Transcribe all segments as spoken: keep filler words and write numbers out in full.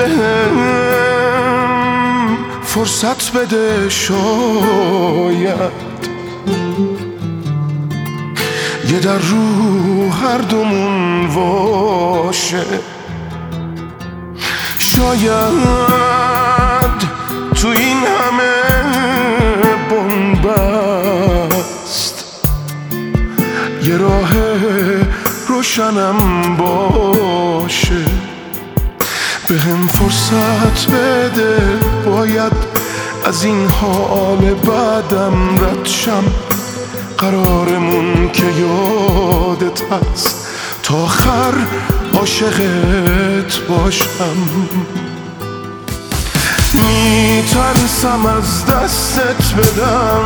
بهم فرصت بده، شاید یه در رو هر دومون باشه. شاید تو این همه بنبست یه راه روشنم باشه. بهم فرصت بده، باید از این حال بعدم رد شم. قرارمون که یادت هست تا آخر عاشقت باشم. میترسم از دستت بدم،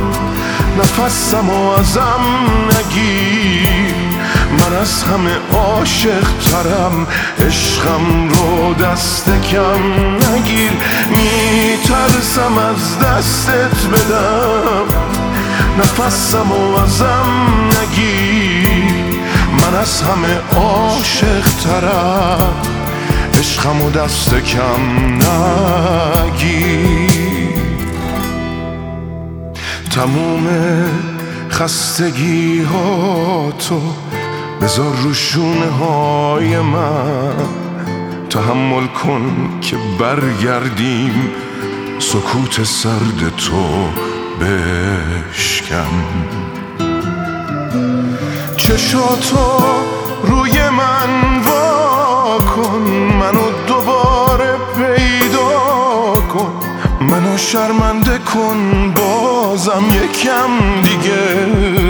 نفسمو ازم نگیر. من از همه عاشق ترم، عشقم رو دست کم نگیر. میترسم از دستت بدم، نفسمو ازم نگیر. من از همه عاشق ترم، عشقمو دست کم نگیر. تموم خستگی ها تو بذار رو شونه های من. تحمل کن که برگردیم، سکوت سرد تو بشکن. چشاتو روی من وا کن، منو دوباره پیدا کن. منو شرمنده کن بازم یکم دیگه،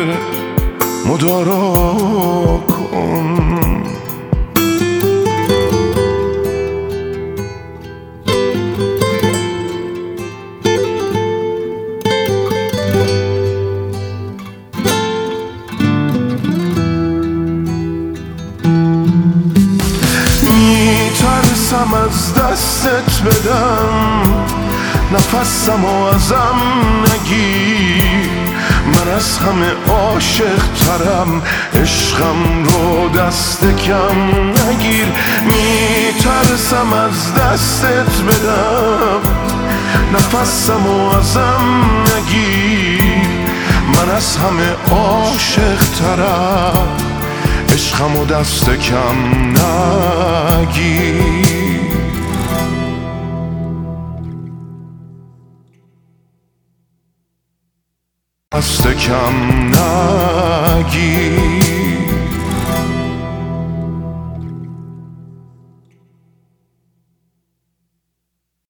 مدارا کن. میترسم از دستت بدم، نفسمو ازم نگیر. من از همه عاشق ترم، عشقم رو دست کم نگیر. میترسم از دستت بدم، نفسمو ازم نگیر. من از همه عاشق ترم، عشقمو دست کم نگیر. دست کم نگیر.